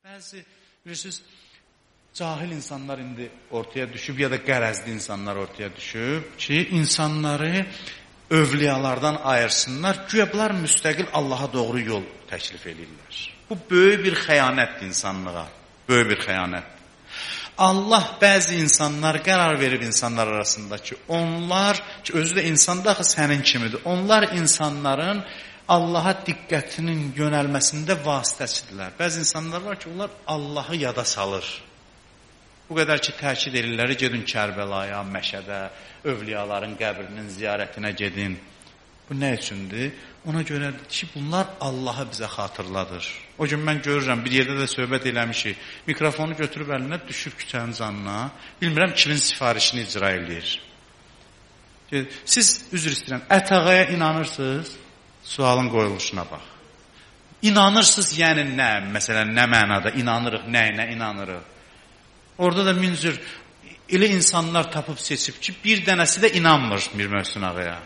Bəzi, bilirsiniz, cahil insanlar indi ortaya düşüb ya da qərəzli insanlar ortaya düşüb ki, insanları övliyalardan ayırsınlar, güya bunlar müstəqil Allaha doğru yol təklif edirlər. Bu böyük bir xəyanətdir insanlığa, böyük bir xəyanət. Allah bəzi insanlar qərar verib insanlar arasında ki, onlar, ki özü də insan da axı sənin kimidir, onlar insanların Allaha diqqətinin yönəlməsində vasitəçidirlər. Bəzi insanlar var ki, onlar Allahı yada salır. Bu qədər ki, təkid edirlər, gedin Kərbəlaya, Məşədə, övliyaların qəbrinin ziyarətinə gedin. Bu nə üçündür? Ona görədir ki, bunlar Allahı bizə xatırladır. O gün mən görürəm, bir yerdə də söhbət eləmişik, mikrofonu götürüb əlinə düşüb küçənin canına, bilmirəm kimin sifarişini icra edir. Siz, üzr istəyirəm, Ətağaya inanırsınız? Sualın qoyuluşuna bax. İnanırsınız, yəni nə? Məsələn, nə mənada inanırıq, nəyinə inanırıq? Orada da müncür elə insanlar tapıb seçib ki, bir dənəsi də inanmır Mir Möhsün Ağaya.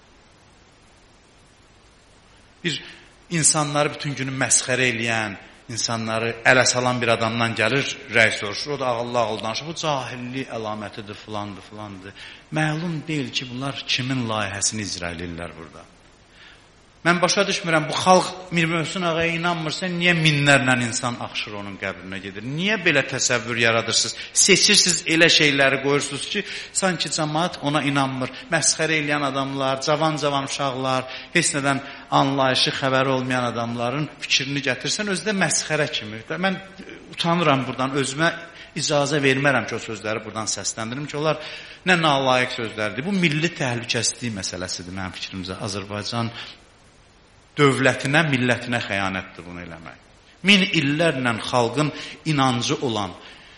Bir insanları bütün günü məsxərə eləyən, insanları ələ salan bir adamdan gəlir, rəy soruşur, o da ağıllı danışır, bu cahillik əlamətidir, filandır. Məlum deyil ki, bunlar kimin layihəsini icra edirlər burada. Mən başa düşmürəm, bu xalq Mir Möhsün Ağaya inanmırsa, niyə minlərlə insan axşır onun qəbrinə gedir? Niyə belə təsəvvür yaradırsınız? Seçirsiniz, elə şeyləri qoyursunuz ki, sanki cəmaat ona inanmır. Məsxərə eləyən adamlar, cavan uşaqlar, heç nədən anlayışı, xəbəri olmayan adamların fikrini gətirsən, özü də məsxərə kimi. Mən utanıram buradan, özümə icazə vermərəm ki, o sözləri buradan səsləndirim ki, onlar nə nalayiq sözlərdir. Bu milli təhlükəsizlik məsələsidir mənim fikrimcə. Azərbaycan dövlətinə, millətinə xəyanətdir bunu eləmək. Min illərlə xalqın inancı olan,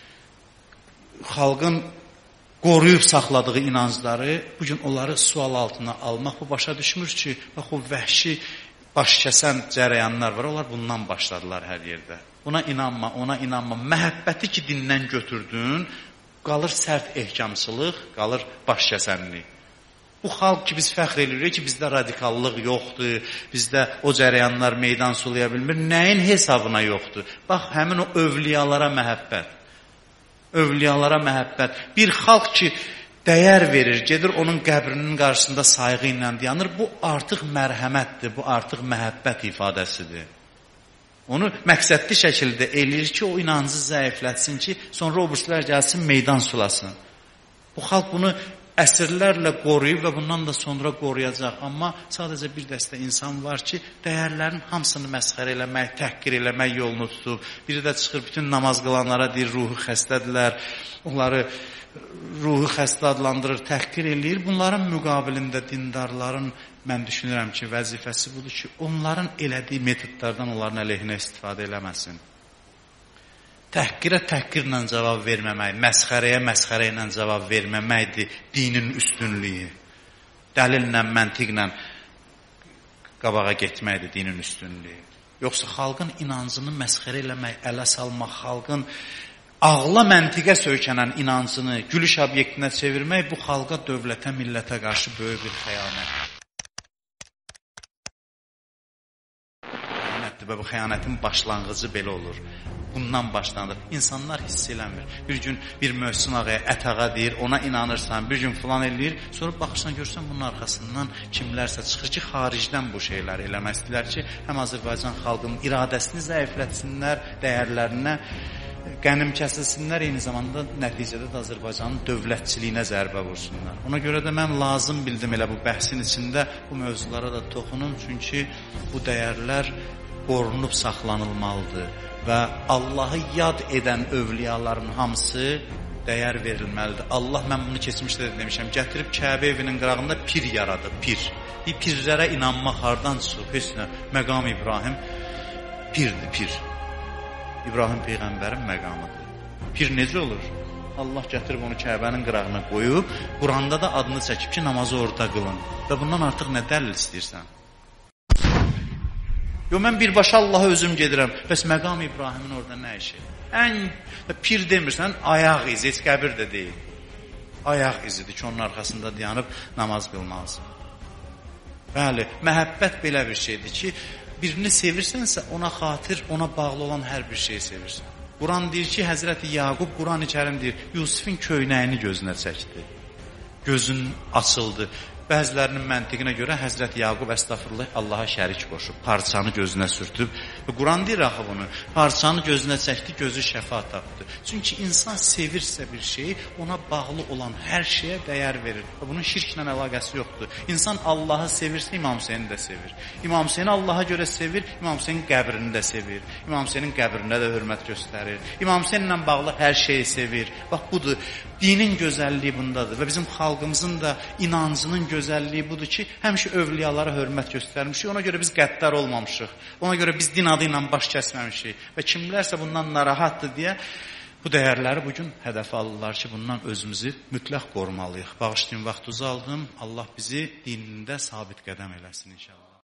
xalqın qoruyub saxladığı inancları, bugün onları sual altına almaq, bu başa düşmür ki, bax o vəhşi baş kəsən cərəyanlar var, onlar bundan başladılar hər yerdə. Buna inanma, ona inanma. Məhəbbəti ki dindən götürdün, qalır sərt ehkamçılıq, qalır baş kəsənlik. Bu xalq ki, biz fəxr edirik ki, bizdə radikallıq yoxdur, bizdə o cərəyanlar meydan sulaya bilmir. Nəyin hesabına yoxdur? Bax, həmin o övliyalara məhəbbət. Övliyalara məhəbbət. Bir xalq ki, dəyər verir, gedir onun qəbrinin qarşısında sayğı ilə dayanır. Bu artıq mərhəmətdir, bu artıq məhəbbət ifadəsidir. Onu məqsədli şəkildə eləyir ki, o inancı zəiflətsin ki, sonra o burslar gəlsin, meydan sulasın. Bu xalq bunu əsrlərlə qoruyub və bundan da sonra qoruyacaq. Amma sadəcə bir dəstə insan var ki, dəyərlərin hamısını məsxər eləmək, təhqir eləmək yolunu tutub. Biri də çıxır, bütün namaz qılanlara deyir, ruhu xəstədirlər. Onları ruhu xəstə adlandırır, təhqir eləyir. Bunların müqabilində dindarların, mən düşünürəm ki, vəzifəsi budur ki, onların elədiyi metodlardan onların əleyhinə istifadə eləməsin. Təhqirə təhqirlə cavab verməmək, məsxərəyə məsxərə ilə cavab verməməkdir dinin üstünlüyü. Dəlillə, məntiqlə qabağa getməkdir dinin üstünlüyü. Yoxsa xalqın inancını məsxərə eləmək, ələ salmaq, xalqın ağla məntiqə söykənən inancını gülüş obyektinə çevirmək bu xalqa, dövlətə, millətə qarşı böyük bir xəyanətdir. Və bu xəyanətin başlanğıcı belə olur. Bundan başlanır. İnsanlar hiss eləmir. Bir gün bir Möhsün Ağaya Ətağa deyir, ona inanırsan, bir gün filan eləyir, sonra baxırsan, görürsən bunun arxasından kimlərsə çıxır ki, xaricdən bu şeyləri eləmək istəyirlər ki, həm Azərbaycan xalqının iradəsini zəiflətsinlər, dəyərlərinə qənim kəsilsinlər, eyni zamanda nəticədə də Azərbaycanın dövlətçiliyinə zərbə vursunlar. Ona görə də mən lazım bildim elə bu bəhsin içində bu mövzulara da toxunum, çünki bu dəyərlər qorunub saxlanılmalıdır və Allahı yad edən övliyaların hamısı dəyər verilməlidir. Allah, mən bunu keçmişdə də demişəm, gətirib Kəbə evinin qırağında pir yaradı, pir. Bir pirlərə inanmaq hardan çıxıb? Heç nə, məqam İbrahim pirdir, pir. İbrahim Peyğəmbərin məqamıdır. Pir necə olur? Allah gətirib onu Kəbənin qırağına qoyub, Quranda da adını çəkib ki, namazı orada qılın. Və bundan artıq nə dəlil istəyirsən? Yox, mən birbaşa Allaha özüm gedirəm. Bəs məqam İbrahimin orada nə işi? Pir demirsən, ayaq izi, heç qəbir də deyil. Ayaq izidir ki, onun arxasında dayanıb namaz qılmalısın. Bəli, məhəbbət belə bir şeydir ki, birini sevirsənsə, ona xatir, ona bağlı olan hər bir şeyi sevirsən. Quran deyir ki, Həzrəti Yaqub Quran-ı Kərim deyir, Yusifin köynəyini gözünə çəkdi. Gözün açıldı. Bəzilərinin məntiqinə görə Həzrəti Yaqub əstəğfirullah Allaha şərik qoşub, parçanı gözünə sürtüb. Quran deyir axı bunu. Parçanı gözünə çəkdi, gözü şəfa tapdı. Çünki insan sevirsə bir şeyi, ona bağlı olan hər şeyə dəyər verir. Bunun şirklə əlaqəsi yoxdur. İnsan Allahı sevirsə, İmam Hüseyni də sevir. İmam Hüseyni Allaha görə sevir, İmam Hüseynin qəbrini də sevir. İmam Hüseynin qəbrinə də hörmət göstərir. İmam Hüseyinlə bağlı hər şeyi sevir. Bax, budur. Dinin gözəlliyi bundadır və bizim xalqımızın da inancının gözəlliyi budur ki, həmişə övliyalara hörmət göstərmişik. Ona görə biz qəddar olmamışıq. Ona görə biz din adı ilə baş kəsməmişik. Və kimlərsə bundan narahatdır deyə bu dəyərləri bugün hədəfə alırlar ki, bundan özümüzü mütləq qorumalıyıq. Bağışlayın, vaxt uzaldım. Allah bizi dinində sabit qədəm eləsin inşallah.